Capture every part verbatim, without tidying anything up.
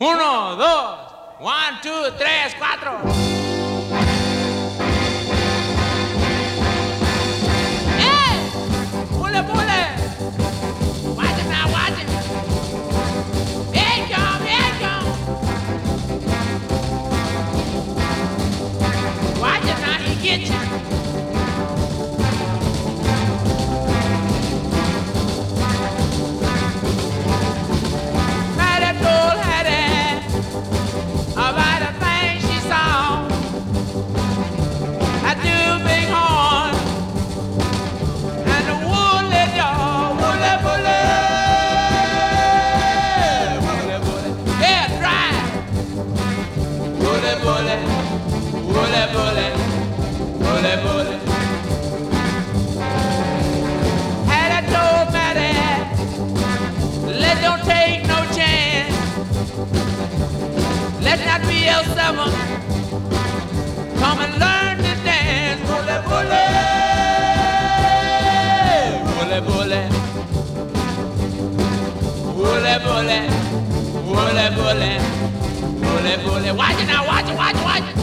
Uno, dos, one, two, tres, cuatro. ¡Eh! ¡Pule, pule! Watch it now, watch it. Here it come, here it come. Watch it now, he get you. Let that be L seven. Come and learn to dance. Bully, bully. Bully, bully. Bully, bully. Bully, bully. Bully, bully. Watch it now, watch it, watch it, watch it.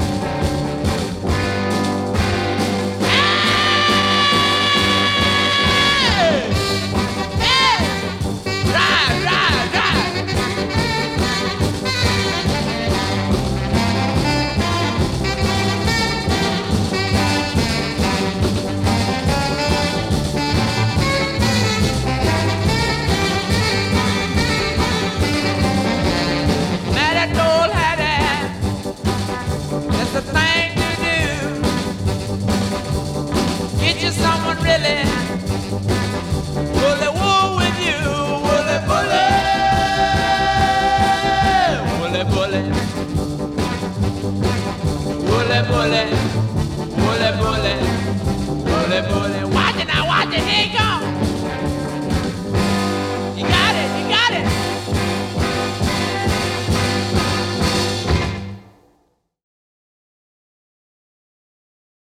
Someone really bully wool with you, bully, bully, bully, bully, bully, bully.